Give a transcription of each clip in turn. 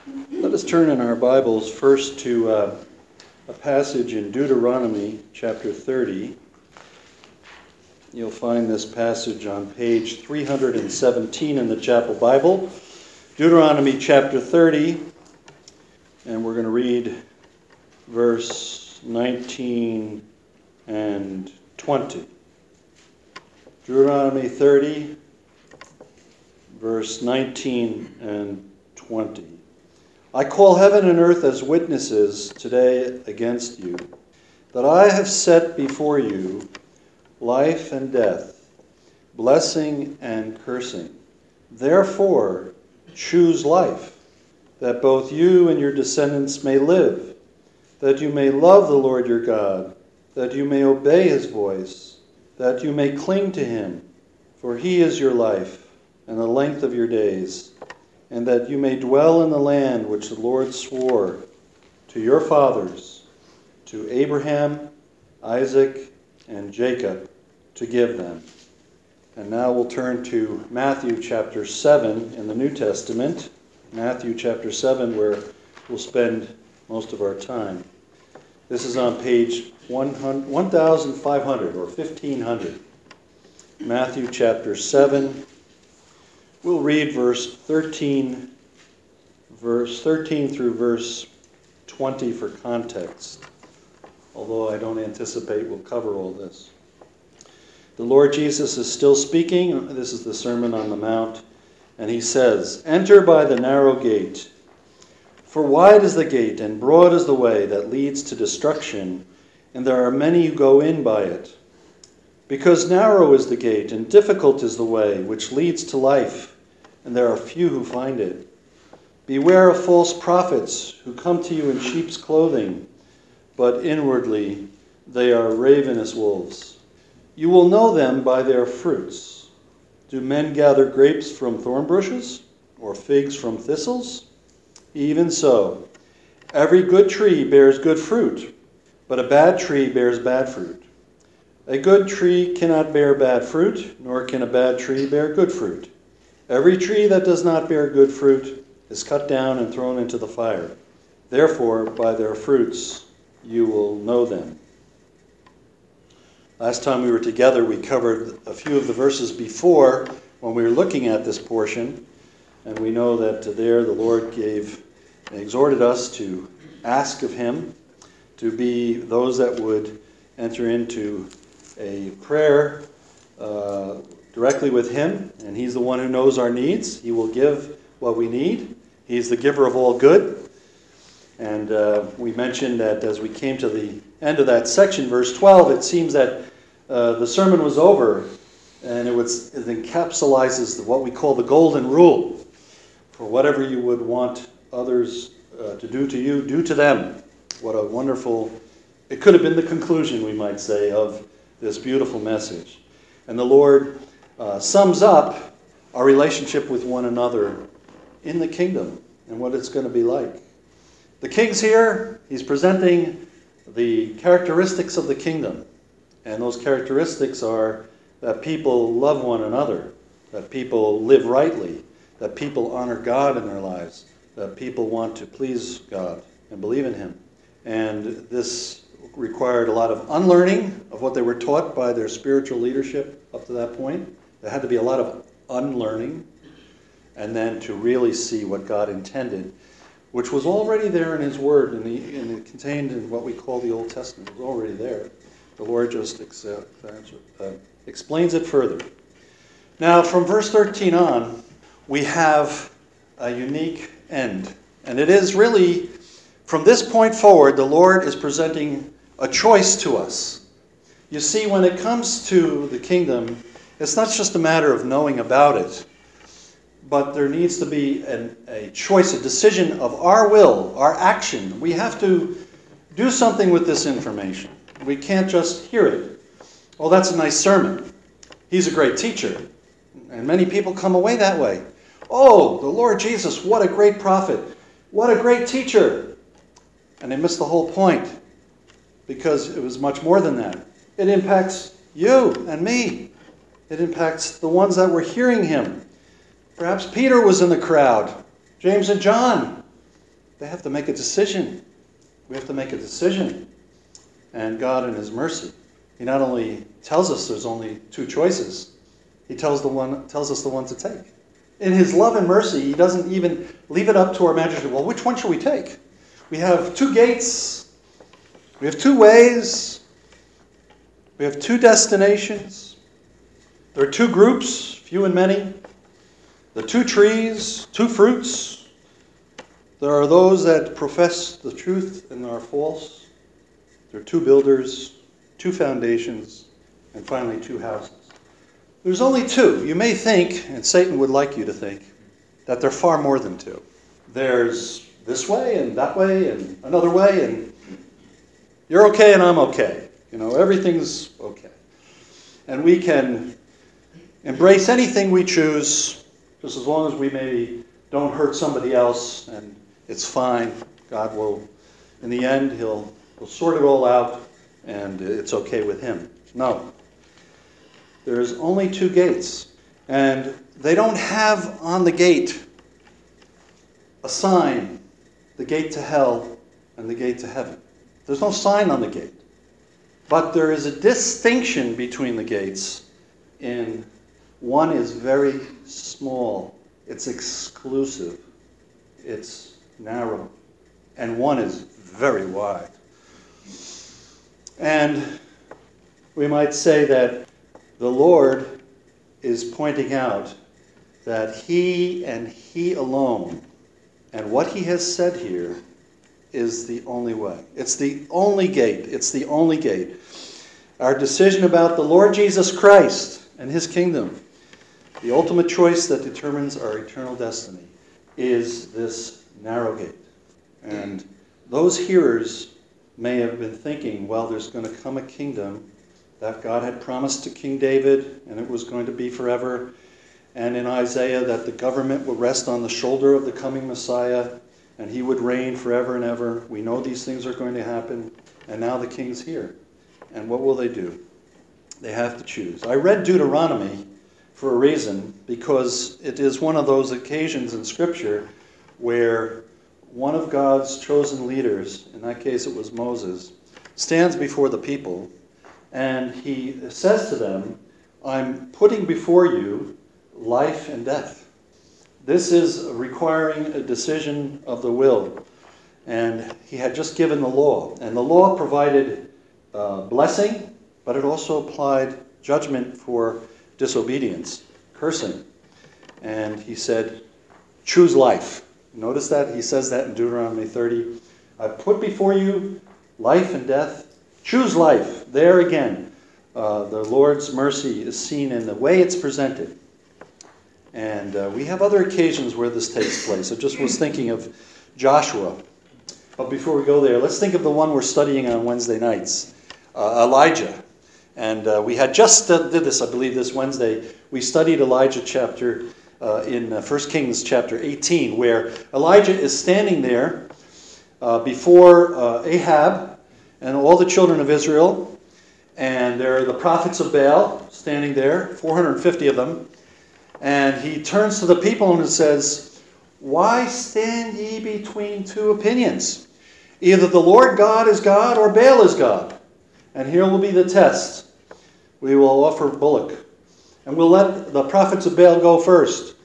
Let us turn in our Bibles first to a passage in Deuteronomy chapter 30. You'll find this passage on page 317 in the Chapel Bible. Deuteronomy chapter 30, and we're going to read verse 19 and 20. Deuteronomy 30, verse 19 and 20. I call heaven and earth as witnesses today against you, that I have set before you life and death, blessing and cursing. Therefore, choose life, that both you and your descendants may live, that you may love the Lord your God, that you may obey his voice, that you may cling to him, for he is your life and the length of your days, and that you may dwell in the land which the Lord swore to your fathers, to Abraham, Isaac, and Jacob, to give them. And now we'll turn to Matthew chapter 7 in the New Testament. Matthew chapter 7, where we'll spend most of our time. This is on page 1500 or 1500. Matthew chapter 7. We'll read verse 13 through verse 20 for context, although I don't anticipate we'll cover all this. The Lord Jesus is still speaking. This is the Sermon on the Mount, and he says, "Enter by the narrow gate, for wide is the gate and broad is the way that leads to destruction, and there are many who go in by it. Because narrow is the gate and difficult is the way which leads to life, and there are few who find it. Beware of false prophets who come to you in sheep's clothing, but inwardly they are ravenous wolves. You will know them by their fruits. Do men gather grapes from thorn bushes, or figs from thistles? Even so, every good tree bears good fruit, but a bad tree bears bad fruit. A good tree cannot bear bad fruit, nor can a bad tree bear good fruit. Every tree that does not bear good fruit is cut down and thrown into the fire. Therefore, by their fruits you will know them." Last time we were together, we covered a few of the verses before when we were looking at this portion, and we know that there the Lord exhorted us to ask of him, to be those that would enter into a prayer directly with him, and he's the one who knows our needs. He will give what we need. He's the giver of all good. And we mentioned that as we came to the end of that section, verse 12, it seems that the sermon was over, and it encapsulates what we call the golden rule. For whatever you would want others to do to you, do to them. What a wonderful, it could have been the conclusion, we might say, of this beautiful message. And the Lord sums up our relationship with one another in the kingdom and what it's going to be like. The king's here. He's presenting the characteristics of the kingdom. And those characteristics are that people love one another, that people live rightly, that people honor God in their lives, that people want to please God and believe in him. And this required a lot of unlearning of what they were taught by their spiritual leadership up to that point. There had to be a lot of unlearning, and then to really see what God intended, which was already there in his word, and contained in what we call the Old Testament. It was already there. The Lord just explains it further. Now, from verse 13 on, we have a unique end. And it is really, from this point forward, the Lord is presenting a choice to us. You see, when it comes to the kingdom, it's not just a matter of knowing about it, but there needs to be a choice, a decision of our will, our action. We have to do something with this information. We can't just hear it. Oh, that's a nice sermon. He's a great teacher. And many people come away that way. Oh, the Lord Jesus, what a great prophet. What a great teacher. And they miss the whole point, because it was much more than that. It impacts you and me. It impacts the ones that were hearing him. Perhaps Peter was in the crowd, James and John. They have to make a decision. We have to make a decision. And God, in his mercy, he not only tells us there's only two choices, he tells us the one to take. In his love and mercy, he doesn't even leave it up to our imagination. Well, which one should we take? We have two gates. We have two ways. We have two destinations. There are two groups, few and many. The two trees, two fruits. There are those that profess the truth and are false. There are two builders, two foundations, and finally two houses. There's only two. You may think, and Satan would like you to think, that there are far more than two. There's this way and that way and another way, and you're okay and I'm okay. Everything's okay. And we can embrace anything we choose, just as long as we maybe don't hurt somebody else, and it's fine. God will, in the end, he'll sort it all out, and it's okay with him. No. There's only two gates, and they don't have on the gate a sign, the gate to hell and the gate to heaven. There's no sign on the gate. But there is a distinction between the gates. One is very small. It's exclusive. It's narrow. And one is very wide. And we might say that the Lord is pointing out that he and he alone, and what he has said here, is the only way. It's the only gate. It's the only gate. Our decision about the Lord Jesus Christ and his kingdom, the ultimate choice that determines our eternal destiny, is this narrow gate. And those hearers may have been thinking, well, there's going to come a kingdom that God had promised to King David, and it was going to be forever. And in Isaiah, that the government would rest on the shoulder of the coming Messiah, and he would reign forever and ever. We know these things are going to happen, and now the king's here. And what will they do? They have to choose. I read Deuteronomy for a reason, because it is one of those occasions in Scripture where one of God's chosen leaders, in that case it was Moses, stands before the people, and he says to them, I'm putting before you life and death. This is requiring a decision of the will. And he had just given the law. And the law provided blessing, but it also applied judgment for disobedience, cursing. And he said, choose life. Notice that? He says that in Deuteronomy 30. I put before you life and death. Choose life. There again, the Lord's mercy is seen in the way it's presented. And we have other occasions where this takes place. I just was thinking of Joshua. But before we go there, let's think of the one we're studying on Wednesday nights, Elijah. And we had just did this, I believe, this Wednesday. We studied Elijah chapter in 1 Kings chapter 18, where Elijah is standing there before Ahab and all the children of Israel. And there are the prophets of Baal standing there, 450 of them. And he turns to the people and says, why stand ye between two opinions? Either the Lord God is God or Baal is God. And here will be the test. We will offer bullock. And we'll let the prophets of Baal go first.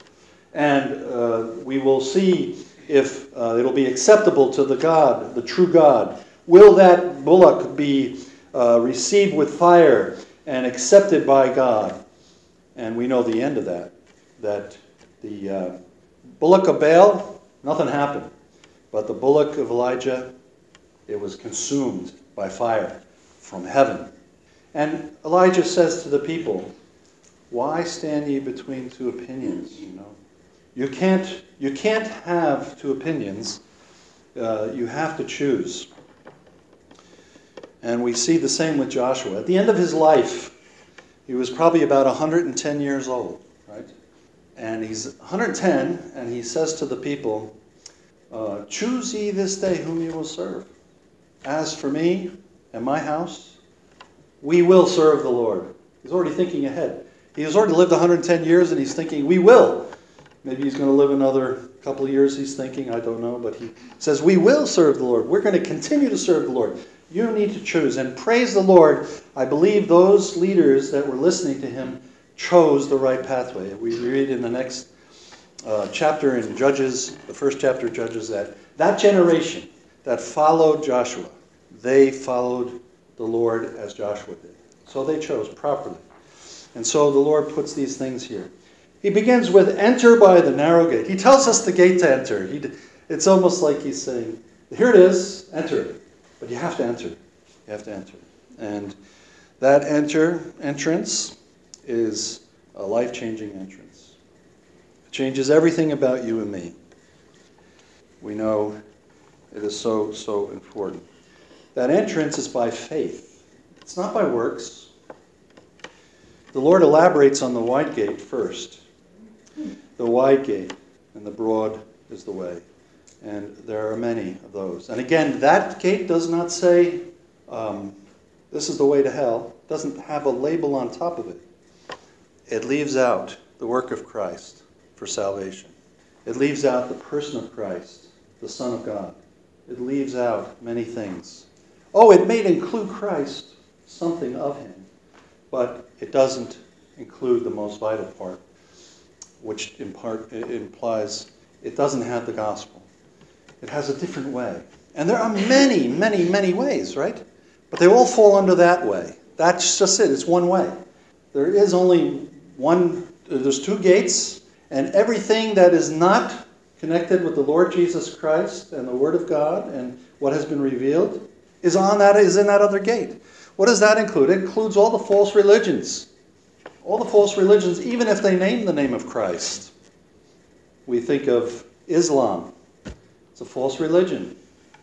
And we will see if it'll be acceptable to the God, the true God. Will that bullock be received with fire and accepted by God? And we know the end of that. That the bullock of Baal, nothing happened. But the bullock of Elijah, it was consumed by fire from heaven. And Elijah says to the people, why stand ye between two opinions? You can't have two opinions. You have to choose. And we see the same with Joshua. At the end of his life, he was probably about 110 years old, right? And he's 110, and he says to the people, choose ye this day whom you will serve. As for me and my house, we will serve the Lord. He's already thinking ahead. He has already lived 110 years, and he's thinking, we will. Maybe he's going to live another a couple of years he's thinking, I don't know, but he says, we will serve the Lord. We're going to continue to serve the Lord. You need to choose. And praise the Lord, I believe those leaders that were listening to him chose the right pathway. We read in the next chapter in Judges, the first chapter of Judges, that generation that followed Joshua, they followed the Lord as Joshua did. So they chose properly. And so the Lord puts these things here. He begins with, enter by the narrow gate. He tells us the gate to enter. It's almost like he's saying, here it is, enter. But you have to enter. You have to enter. And that entrance is a life-changing entrance. It changes everything about you and me. We know it is so, so important. That entrance is by faith. It's not by works. The Lord elaborates on the wide gate first. The wide gate and the broad is the way. And there are many of those. And again, that gate does not say, this is the way to hell. It doesn't have a label on top of it. It leaves out the work of Christ for salvation. It leaves out the person of Christ, the Son of God. It leaves out many things. Oh, it may include Christ, something of him, but it doesn't include the most vital part, which in part implies it doesn't have the gospel. It has a different way. And there are many, many, many ways, right? But they all fall under that way. That's just it. It's one way. There is only one, there's two gates, and everything that is not connected with the Lord Jesus Christ and the Word of God and what has been revealed is in that other gate. What does that include? It includes all the false religions. All the false religions, even if they name the name of Christ. We think of Islam. It's a false religion.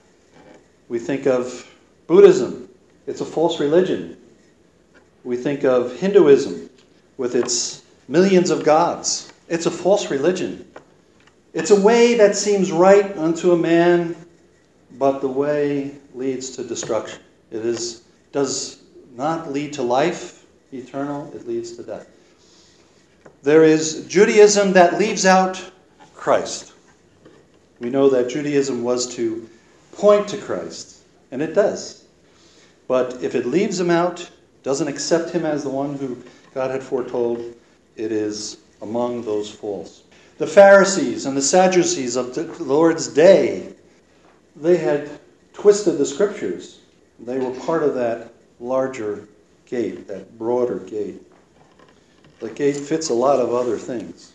We think of Buddhism. It's a false religion. We think of Hinduism with its millions of gods. It's a false religion. It's a way that seems right unto a man, but the way leads to destruction. It does not lead to life eternal, it leads to death. There is Judaism that leaves out Christ. We know that Judaism was to point to Christ, and it does. But if it leaves him out, doesn't accept him as the one who God had foretold, it is among those false. The Pharisees and the Sadducees of the Lord's day, they had twisted the scriptures. They were part of that larger gate, that broader gate. The gate fits a lot of other things.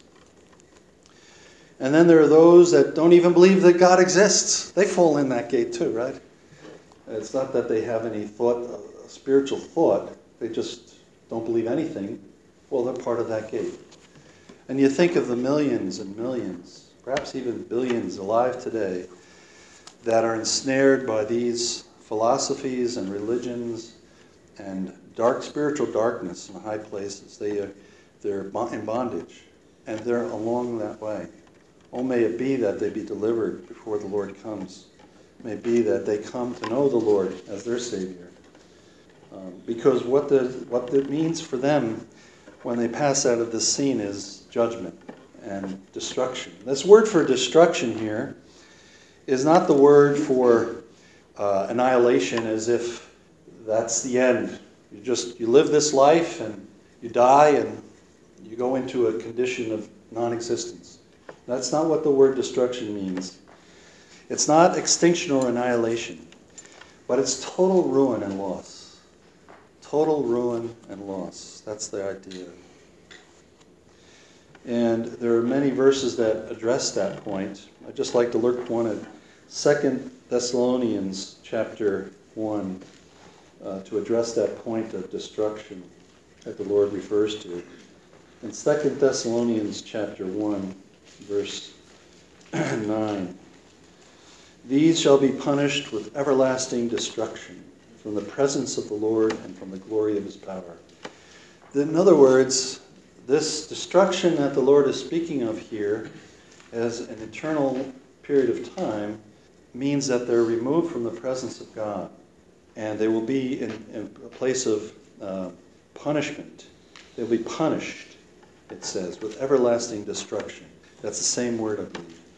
And then there are those that don't even believe that God exists. They fall in that gate too, right? It's not that they have any spiritual thought. They just don't believe anything. Well, they're part of that gate. And you think of the millions and millions, perhaps even billions alive today, that are ensnared by these philosophies and religions and spiritual darkness in high places. They're in bondage, and they're along that way. Oh, may it be that they be delivered before the Lord comes. May it be that they come to know the Lord as their Savior. Because what it means for them when they pass out of this scene is judgment and destruction. This word for destruction here is not the word for annihilation, as if that's the end. You live this life and you die and you go into a condition of non-existence. That's not what the word destruction means. It's not extinction or annihilation, but it's total ruin and loss. Total ruin and loss. That's the idea. And there are many verses that address that point. I'd just like to look one at 2 Thessalonians chapter 1 to address that point of destruction that the Lord refers to. In 2 Thessalonians chapter 1, verse 9, these shall be punished with everlasting destruction from the presence of the Lord and from the glory of his power. In other words, this destruction that the Lord is speaking of here as an eternal period of time means that they're removed from the presence of God, and they will be in a place of punishment. They'll be punished, it says, with everlasting destruction. That's the same word, I believe.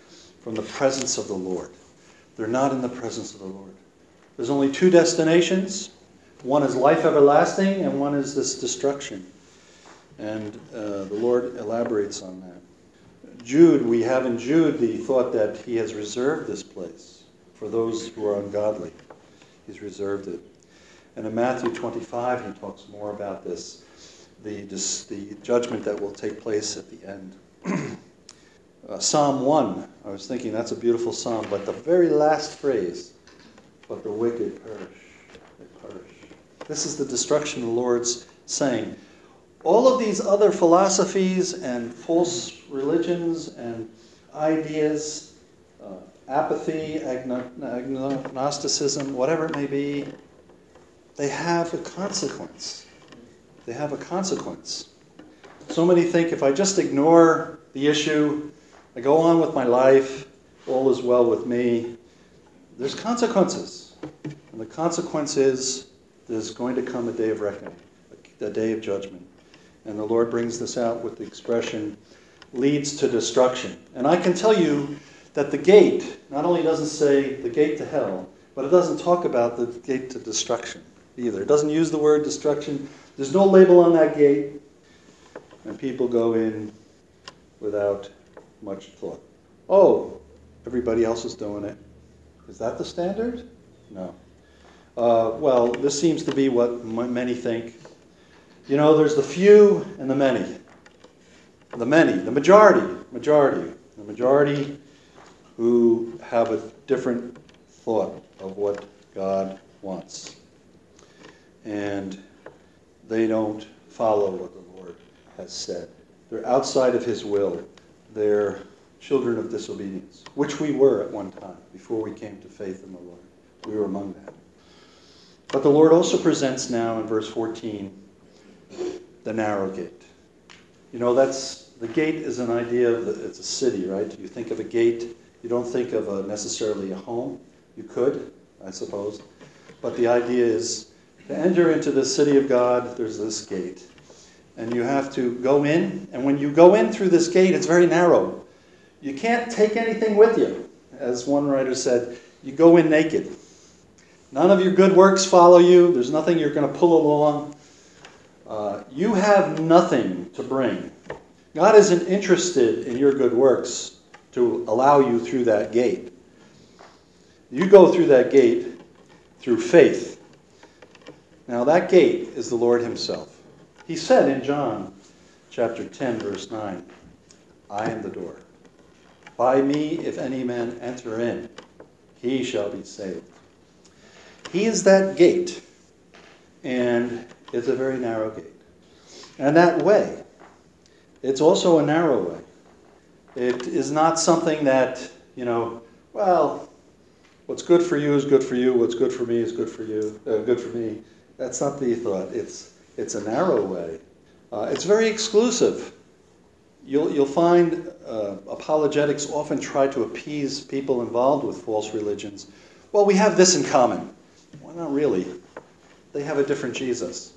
from the presence of the Lord. They're not in the presence of the Lord. There's only two destinations. One is life everlasting, and one is this destruction. And the Lord elaborates on that. Jude, we have in Jude the thought that he has reserved this place for those who are ungodly. He's reserved it. And in Matthew 25, he talks more about this, the judgment that will take place at the end. Psalm 1, I was thinking that's a beautiful psalm, but the very last phrase, but the wicked perish, they perish. This is the destruction the Lord's saying. All of these other philosophies and false religions and ideas, apathy, agnosticism, whatever it may be, they have a consequence. They have a consequence. So many think if I just ignore the issue, I go on with my life, all is well with me. There's consequences. And the consequence is there's going to come a day of reckoning, a day of judgment. And the Lord brings this out with the expression, leads to destruction. And I can tell you that the gate not only doesn't say the gate to hell, but it doesn't talk about the gate to destruction either. It doesn't use the word destruction. There's no label on that gate. And people go in without much thought. Oh, everybody else is doing it. Is that the standard? No. Well, this seems to be what many think. You know, there's the few and the many. The many, the majority who have a different thought of what God wants. And they don't follow what the Lord has said. They're outside of his will. They're children of disobedience, which we were at one time before we came to faith in the Lord. We were among them. But the Lord also presents now in verse 14 the narrow gate. You know, the gate is an idea of it's a city, right? You think of a gate, you don't think of necessarily a home. You could, I suppose. But the idea is to enter into the city of God, there's this gate. And you have to go in, and when you go in through this gate, it's very narrow. You can't take anything with you. As one writer said, you go in naked. None of your good works follow you. There's nothing you're going to pull along. You have nothing to bring. God isn't interested in your good works to allow you through that gate. You go through that gate through faith. Now that gate is the Lord himself. He said in John chapter 10, verse 9, I am the door. By me, if any man enter in, he shall be saved. He is that gate, and it's a very narrow gate. And that way, it's also a narrow way. It is not something that, well, what's good for you is good for you, what's good for me is good for you, good for me. That's not the thought. It's a narrow way. It's very exclusive. You'll find apologetics often try to appease people involved with false religions. Well, we have this in common. Well, not really. They have a different Jesus.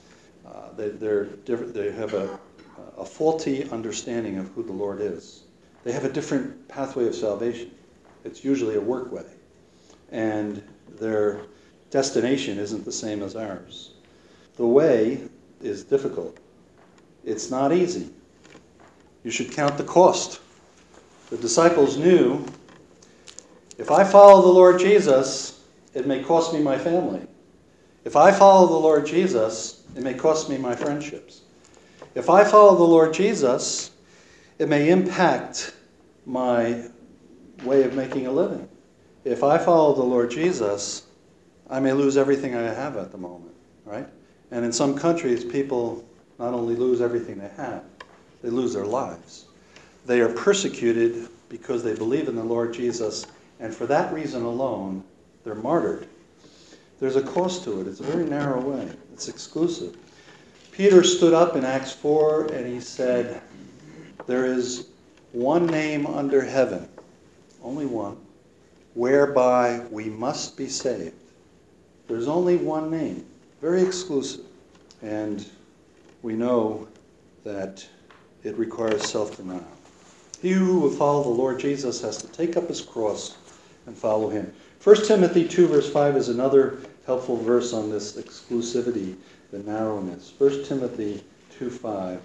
They have a faulty understanding of who the Lord is. They have a different pathway of salvation. It's usually a work way. And their destination isn't the same as ours. The way is difficult. It's not easy. You should count the cost. The disciples knew, if I follow the Lord Jesus, it may cost me my family. If I follow the Lord Jesus, it may cost me my friendships. If I follow the Lord Jesus, it may impact my way of making a living. If I follow the Lord Jesus, I may lose everything I have at the moment, right? And in some countries, people not only lose everything they have, they lose their lives. They are persecuted because they believe in the Lord Jesus, and for that reason alone, they're martyred. There's a cost to it. It's a very narrow way. It's exclusive. Peter stood up in Acts 4 and he said, there is one name under heaven, only one, whereby we must be saved. There's only one name, very exclusive. And we know that it requires self-denial. He who will follow the Lord Jesus has to take up his cross and follow him. 1 Timothy 2 verse 5 is another helpful verse on this exclusivity, the narrowness. 1 Timothy 2:5.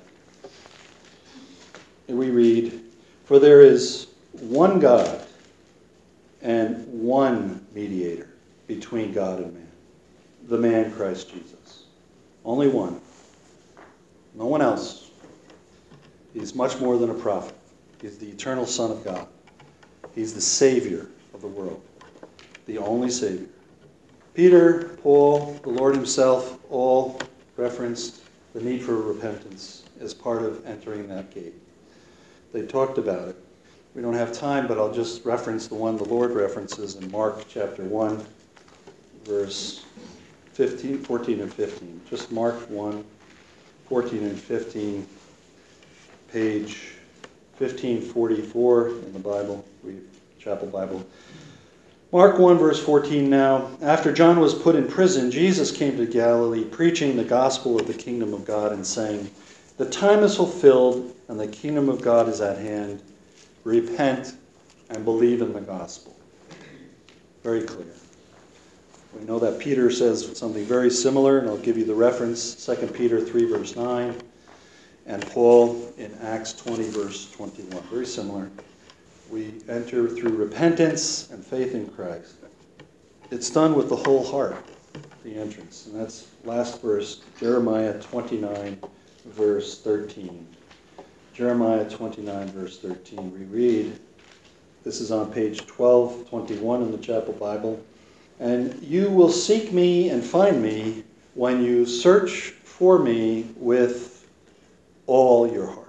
We read, "For there is one God and one mediator between God and man, the man Christ Jesus." Only one. No one else. He's much more than a prophet. He's the eternal Son of God. He's the Savior of the world. The only Savior. Peter, Paul, the Lord himself, all referenced the need for repentance as part of entering that gate. They talked about it. We don't have time, but I'll just reference the one the Lord references in Mark chapter 1, verse 14 and 15. Just Mark 1, 14 and 15, page 1544 in the Bible, Chapel Bible. Mark 1, verse 14 now. "After John was put in prison, Jesus came to Galilee, preaching the gospel of the kingdom of God and saying, 'The time is fulfilled and the kingdom of God is at hand. Repent and believe in the gospel.'" Very clear. We know that Peter says something very similar, and I'll give you the reference, 2 Peter 3, verse 9, and Paul in Acts 20, verse 21. Very similar. We enter through repentance and faith in Christ. It's done with the whole heart, the entrance. And that's last verse, Jeremiah 29, verse 13. Jeremiah 29, verse 13. We read, this is on page 1221 in the Chapel Bible, "And you will seek me and find me when you search for me with all your heart."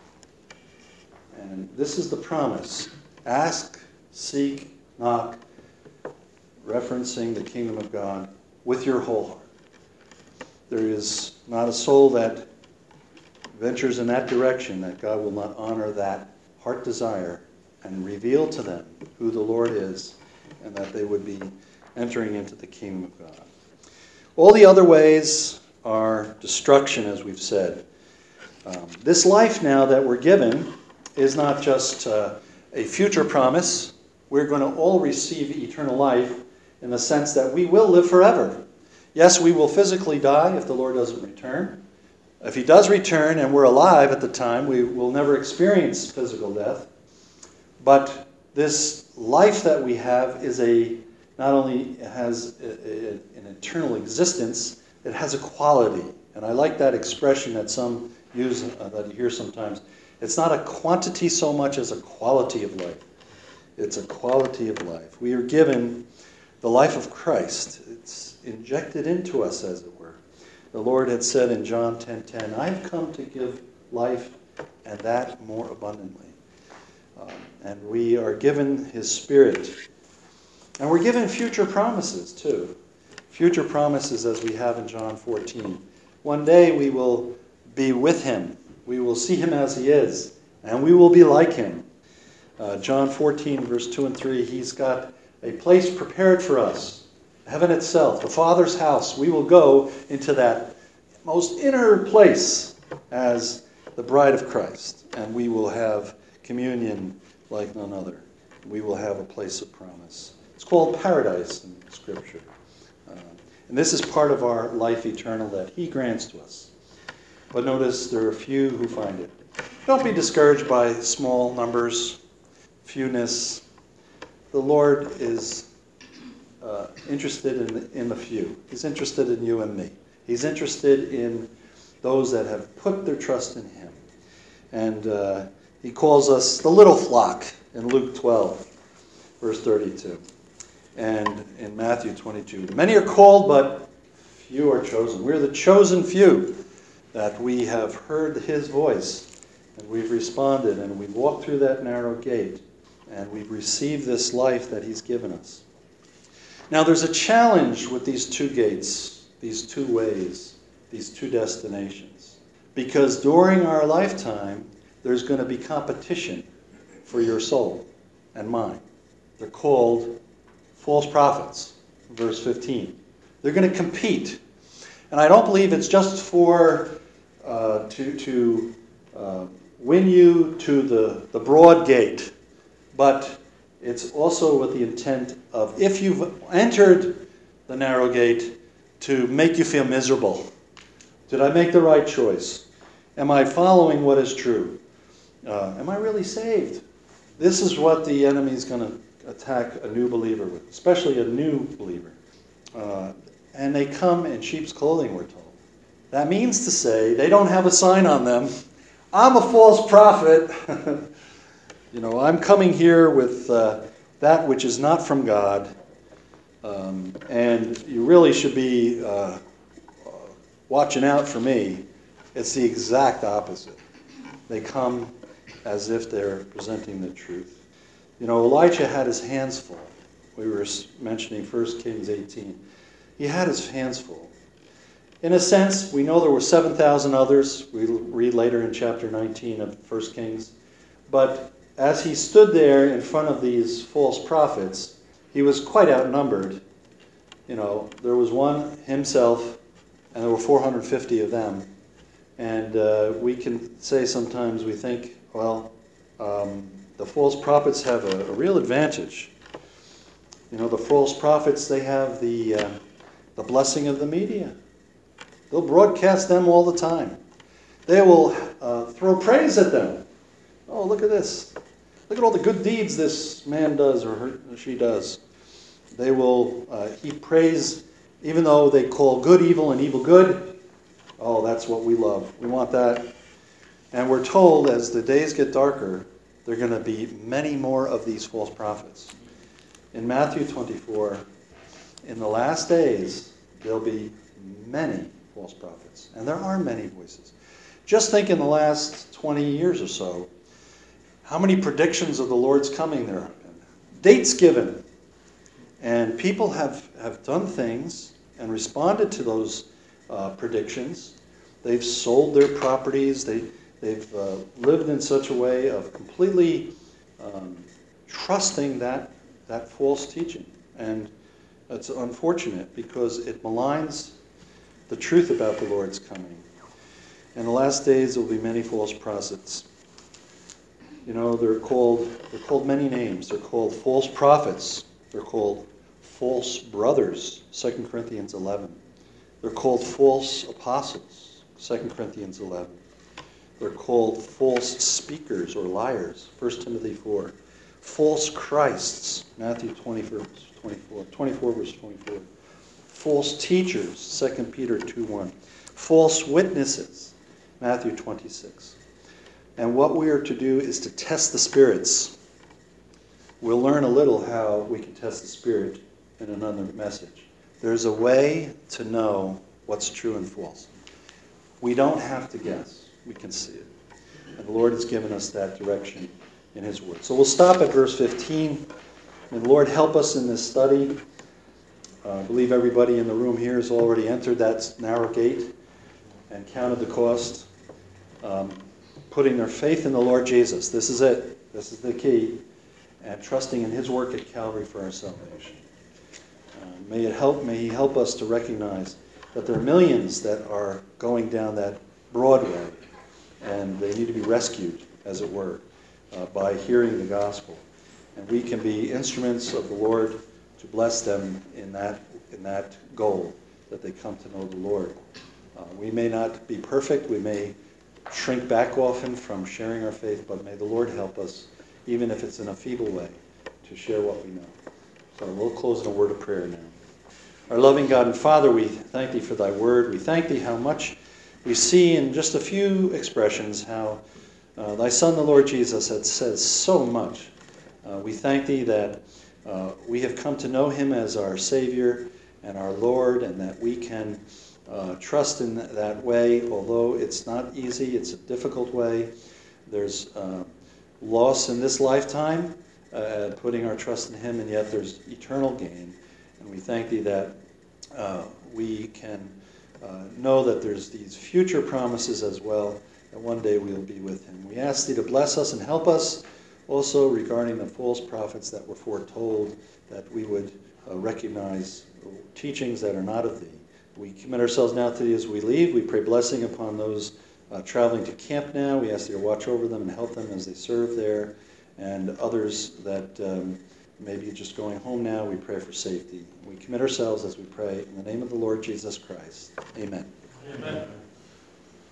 And this is the promise. Ask, seek, knock, referencing the kingdom of God with your whole heart. There is not a soul that ventures in that direction that God will not honor that heart desire and reveal to them who the Lord is, and that they would be entering into the kingdom of God. All the other ways are destruction, as we've said. This life now that we're given is not just a future promise. We're going to all receive eternal life in the sense that we will live forever. Yes, we will physically die if the Lord doesn't return. If he does return and we're alive at the time, we will never experience physical death. But this life that we have is not only has an eternal existence, it has a quality. And I like that expression that some use, that you hear sometimes. It's not a quantity so much as a quality of life. It's a quality of life. We are given the life of Christ. It's injected into us, as it were. The Lord had said in John 10:10, "I've come to give life, and that more abundantly." And we are given his Spirit. And we're given future promises, too. Future promises as we have in John 14. One day we will be with him. We will see him as he is, and we will be like him. John 14, verse 2 and 3, he's got a place prepared for us, heaven itself, the Father's house. We will go into that most inner place as the bride of Christ, and we will have communion like none other. We will have a place of promise. It's called paradise in Scripture. And this is part of our life eternal that he grants to us. But notice there are few who find it. Don't be discouraged by small numbers, fewness. The Lord is interested in the few. He's interested in you and me. He's interested in those that have put their trust in him. And he calls us the little flock in Luke 12, verse 32. And in Matthew 22. Many are called, but few are chosen. We're the chosen few, that we have heard his voice, and we've responded, and we've walked through that narrow gate, and we've received this life that he's given us. Now there's a challenge with these two gates, these two ways, these two destinations. Because during our lifetime, there's going to be competition for your soul and mine. They're called false prophets, verse 15. They're going to compete. And I don't believe it's just for to win you to the broad gate, but it's also with the intent of, if you've entered the narrow gate, to make you feel miserable. Did I make the right choice? Am I following what is true? Am I really saved? This is what the enemy is going to attack a new believer with, especially a new believer. And they come in sheep's clothing, we're told. That means to say, they don't have a sign on them. I'm a false prophet. I'm coming here with that which is not from God. And you really should be watching out for me. It's the exact opposite. They come as if they're presenting the truth. Elijah had his hands full. We were mentioning 1 Kings 18. He had his hands full. In a sense, we know there were 7,000 others. We read later in chapter 19 of 1 Kings. But as he stood there in front of these false prophets, he was quite outnumbered. There was one himself, and there were 450 of them. And we can say sometimes we think, the false prophets have a real advantage. The false prophets, they have the blessing of the media. They'll broadcast them all the time. They will throw praise at them. Oh, look at this. Look at all the good deeds this man does or she does. They will heap praise, even though they call good evil and evil good. Oh, that's what we love. We want that. And we're told as the days get darker, there are going to be many more of these false prophets. In Matthew 24, in the last days, there'll be many false prophets. And there are many voices. Just think in the last 20 years or so, how many predictions of the Lord's coming there have been. Dates given. And people have done things and responded to those predictions. They've sold their properties. They've lived in such a way of completely trusting that false teaching. And it's unfortunate because it maligns the truth about the Lord's coming. In the last days there will be many false prophets. They're called many names. They're called false prophets. They're called false brothers, 2 Corinthians 11. They're called false apostles, 2 Corinthians 11. They're called false speakers or liars, 1 Timothy 4. False Christs, Matthew 24 verse 24. False teachers, 2 Peter 2:1. False witnesses, Matthew 26. And what we are to do is to test the spirits. We'll learn a little how we can test the spirit in another message. There's a way to know what's true and false. We don't have to guess. We can see it. And the Lord has given us that direction in His Word. So we'll stop at verse 15. May the Lord help us in this study. I believe everybody in the room here has already entered that narrow gate and counted the cost. Putting their faith in the Lord Jesus. This is it. This is the key. And trusting in His work at Calvary for our salvation. May He help us to recognize that there are millions that are going down that broad way, and they need to be rescued, as it were, by hearing the gospel. And we can be instruments of the Lord to bless them in that goal, that they come to know the Lord. We may not be perfect. We may shrink back often from sharing our faith, but may the Lord help us, even if it's in a feeble way, to share what we know. So we'll close in a word of prayer now. Our loving God and Father, we thank Thee for Thy word. We thank Thee how much we see in just a few expressions how Thy Son, the Lord Jesus, had said so much. We thank Thee that we have come to know Him as our Savior and our Lord, and that we can trust in that way, although it's not easy, it's a difficult way. There's loss in this lifetime, putting our trust in Him, and yet there's eternal gain. And we thank Thee that we can know that there's these future promises as well, that one day we'll be with Him. We ask Thee to bless us and help us also regarding the false prophets that were foretold, that we would recognize teachings that are not of Thee. We commit ourselves now to Thee as we leave. We pray blessing upon those traveling to camp now. We ask that you watch over them and help them as they serve there. And others that maybe just going home now, we pray for safety. We commit ourselves as we pray in the name of the Lord Jesus Christ. Amen. Amen.